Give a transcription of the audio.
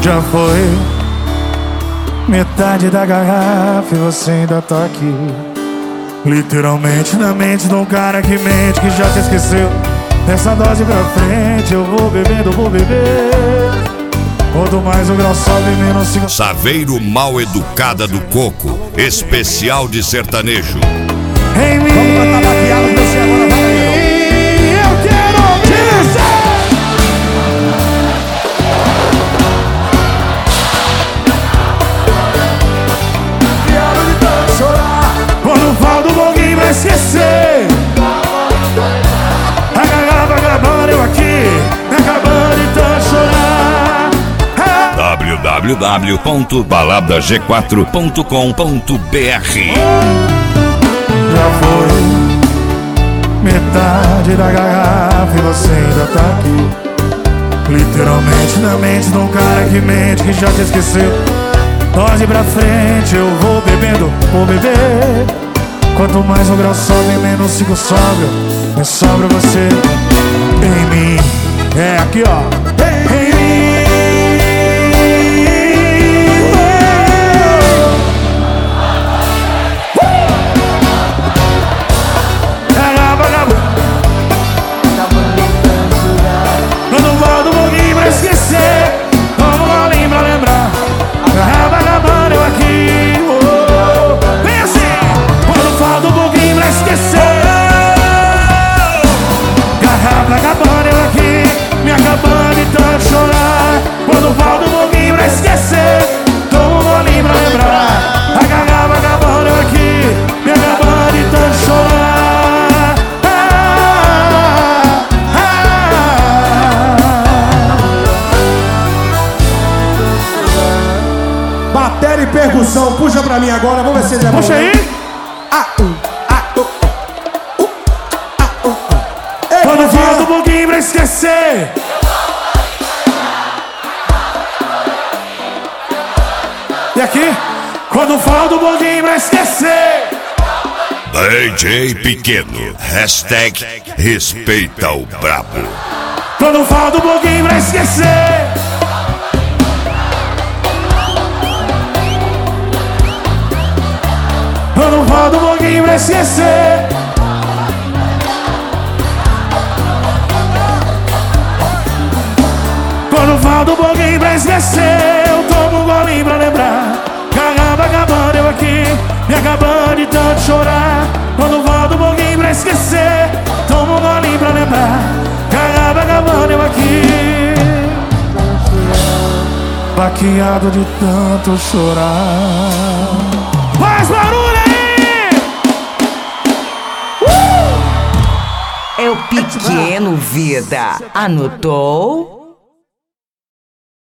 Já foi metade da garrafa e você ainda tá aqui. Literalmente na mente de um cara que mente, que já te esqueceu. Dessa dose pra frente eu vou bebendo, vou beber. Quanto mais o grau sobe, menos sigo. Saveiro Mal Educada do Coco, especial de sertanejo. Em mim, vamos cantar maquiado pra você agora, valeu. Eu quero ouvir. Quando falta um pouquinho pra esquecer, a garrafa acabando, eu aqui, me acabando de tanto chorar. www.baladag4.com.br. Já foi metade da garrafa e você ainda tá aqui. Literalmente na mente de um cara que mente, que já te esqueceu. Dose pra frente, eu vou bebendo, vou beber. Quanto mais o grau sobe, menos sigo sóbrio. Me sobra você em mim. É aqui, ó. Em mim. Quando volta um pouquinho pra esquecer, como um golinho pra lembrar. Garrafa acabando, eu aqui. Vem assim. Quando falta um pouquinho pra esquecer, garrafa acabando, eu aqui, me acabando de tanto chorar. Quando falta um pouquinho pra esquecer, como um golinho pra lembrar. A garrafa acabando, eu aqui, me acabando de tanto chorar. Bateria e percussão, puxa pra mim agora, vamos ver se é bom. Puxa aí. Quando falta um pouquinho pra esquecer, e aqui, quando falta um pouquinho pra esquecer. DJ Pequeno, hashtag respeita o brabo. Quando falta um pouquinho pra esquecer. Quando falta um pouquinho pra esquecer. Quando falta um pouquinho pra esquecer, eu tomo um golinho pra lembrar. Garrafa acabando, eu aqui, me acabando de tanto chorar. Quando falta um pouquinho pra esquecer, tomo um golinho pra lembrar. Garrafa acabando, eu aqui, baqueado de tanto chorar. Faz barulho aí! É o Pequeno, vida. Anotou?